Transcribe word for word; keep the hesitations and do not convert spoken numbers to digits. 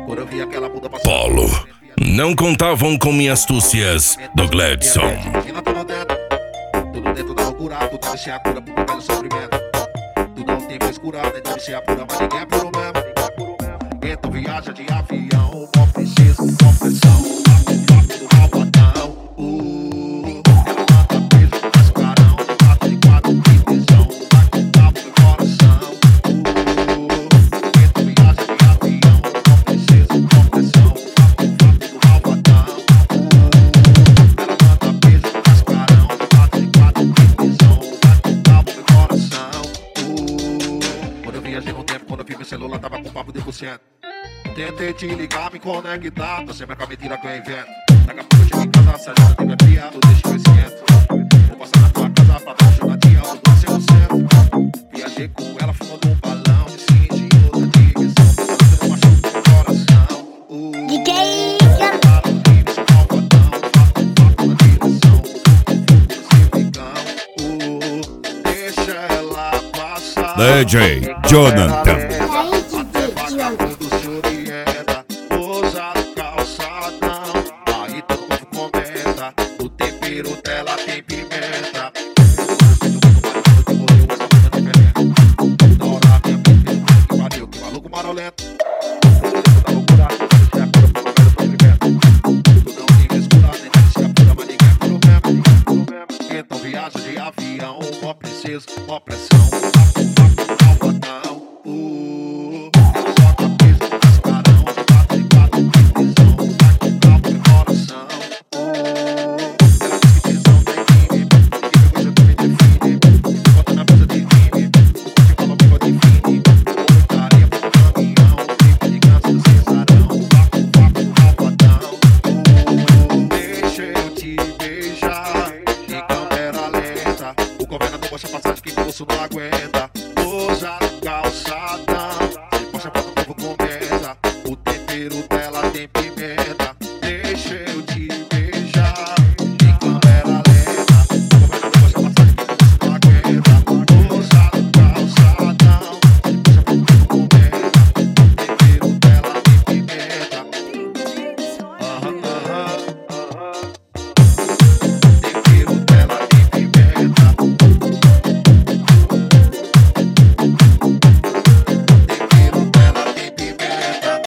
Quando eu vi aquela bunda passando. Polo. Não contavam com minhas astúcias do Gledson. Tudo dentro da loucura, tudo deve ser a cura pro meu velho sofrimento. Tudo não tem frescura, deve ser a pura, mas ninguém é puro mesmo. Então viaja de avião, mó princesa, com pressão. Papo do malvadão, uh. Ela manda beijo no mascarão, quatro de quatro, que tesão. Vai com cabo no coração, uh. Então viaja de avião, mó princesa, com pressão. Papo do malvadão, uh. Ela manda beijo no mascarão, quatro de quatro, que tesão. Vai com cabo no coração, uh. Quando eu viajei no tempo, quando eu vi meu celular, tava com papo de por cento. Tentei te ligar, me conectar, tô sempre com a mentira que eu invento. Daqui a pouco eu chego em casa, se a gente tiver piado, deixa eu esquento. Vou passar na tua casa pra dar um jogadinha, eu vou ser o centro. Viajei com ela, fumando um balão, me senti em outra direção. Você não machuca o coração, uh. D J Deixa ela passar. D J Jonathan. Vagabundo se orienta, usa calçadão. Aí todo mundo comenta, o tempero dela tem pimenta. Na hora minha mente fez um que pariu, que maluco marolento. Da loucura, deixa a cura pro meu velho sofrimento. Tudo não tem frescura, nem deve ser a pura, mas ninguém é puro mesmo. Então viaja de avião, mó princesa, mó pressão. Papo, papo, malvadão, uh. O governador baixa passagem que o bolso não aguenta. Usa calçada.